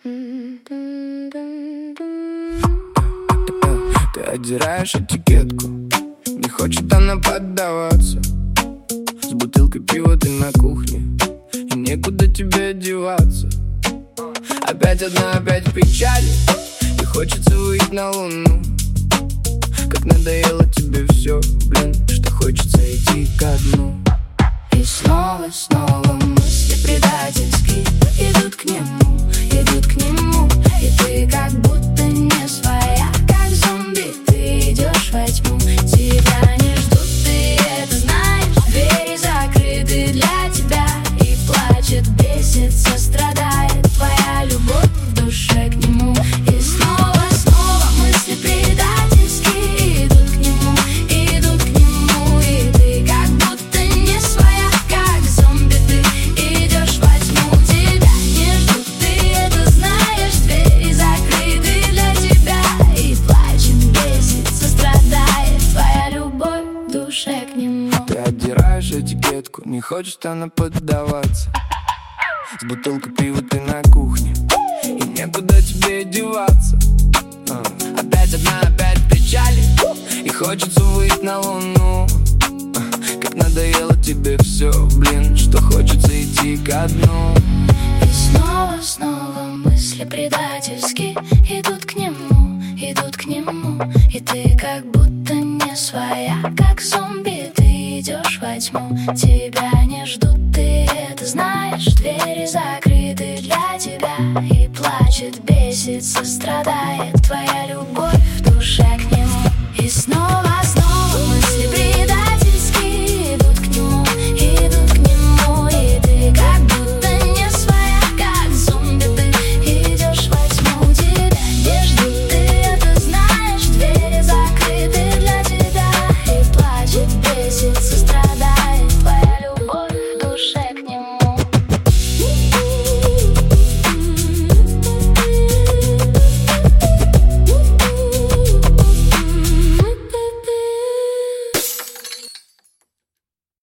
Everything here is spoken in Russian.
Ты отдираешь этикетку, не хочет она поддаваться. С бутылкой пива ты на кухне, и некуда тебе одеваться. Опять одна, опять печали, и хочется выйти на луну. Как надоело тебе все, блин, что хочется идти ко дну. И снова, снова мысли предательские идут к нему, идут к нему. И ты как будто не своя, как зомби, ты идешь во тьму. Тебя не ждут, ты это знаешь. Двери закрыты для тебя, и плачет, бесится, страдает твоя любовь в душе к нему. И снова, снова мысли предательские идут к нему, идут к нему. И ты как будто не своя, как зомби, ты идешь во тьму. Тебя не ждут, ты это знаешь. Двери закрыты для тебя, и плачет, бесится, страдает твоя любовь в душе к нему. Ты отдираешь этикетку, не хочет она поддаваться. С бутылкой пива ты на кухне, и некуда тебе деваться. Опять одна, опять печали, и хочется выйти на луну. Как надоело тебе все, блин, что хочется идти ко дну. И снова, снова мысли предательски идут к нему, идут к нему. И ты как будто не своя, как зомби, ты идешь во тьму. Тебя не ждут, ты это знаешь. Двери закрыты для тебя, и плачет, бесится, страдает твоя любовь в душе к нему.